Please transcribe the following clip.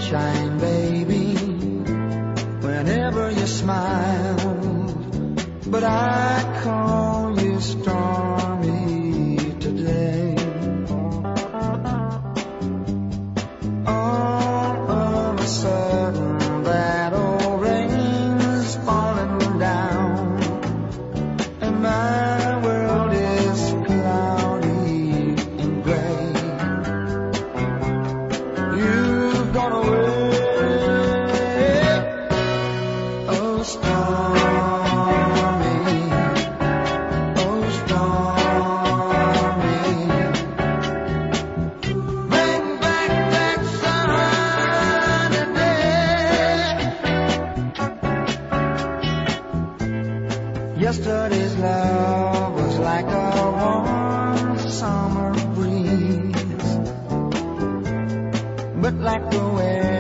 sunshine, baby, whenever you smile. But I call you stormy today. All of a sudden that old rain's falling down, and my world is cloudy and gray. You've gone away, oh stormy, oh stormy. Bring back that sunny day. Yesterday's love was like a warm summer breeze, but like the way